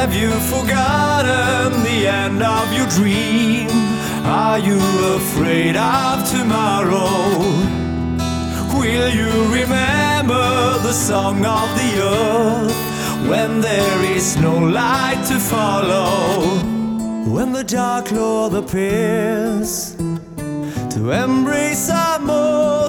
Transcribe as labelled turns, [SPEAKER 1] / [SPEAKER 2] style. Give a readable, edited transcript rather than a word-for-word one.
[SPEAKER 1] Have you forgotten the end of your dream? Are you afraid of tomorrow? Will you remember the song of the earth when there is no light to follow? When the dark Lord appears to embrace our more